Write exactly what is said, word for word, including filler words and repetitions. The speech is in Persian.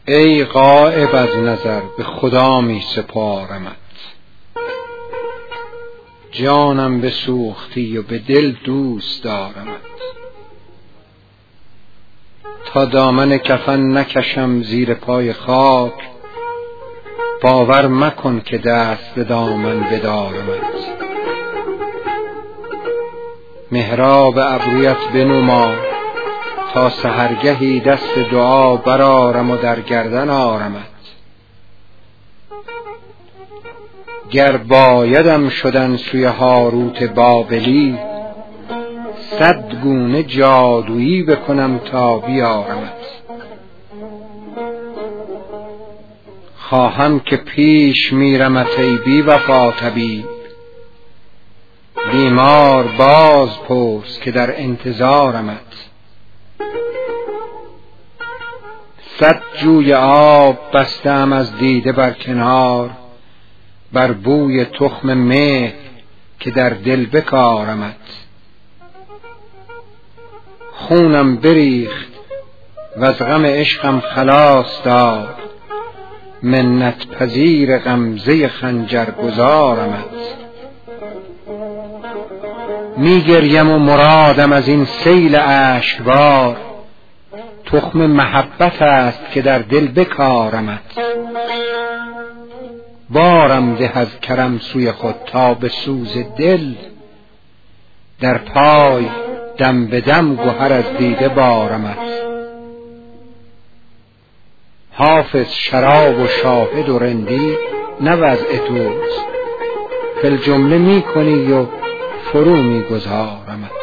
ای غایب از نظر به خدا می سپارمت، جانم بسوختی و به دل دوست دارمت. تا دامن کفن نکشم زیر پای خاک، باور مکن که دست به دامن بدارمت. محراب ابرویت بنما تا سحرگهی دست دعا برآرم و در گردن آرمت. گر بایدم شدن سوی هاروت بابلی، صد گونه جادویی بکنم تا بیارمت. خواهم که پیش میرمت ای بی وفا طبیب، بیمار باز پرس که در انتظارمت. صد جوی آب بستم از دیده بر کنار، بر بوی تخم مهر که در دل بکارمت. خونم بریخت و از غم عشقم خلاص داد، منت پذیر غمزه خنجر گذارمت. می گریم و مرادم از این سیل اشکبار، تخم محبت است که در دل بکارمت. بارم ده از کرم سوی خود تا به سوز دل، در پای دم به دم گهر از دیده بارمت. حافظ شراب و شاهد و رندی نه وضع توست، فی الجمله می کنی و فرو می گذارمت.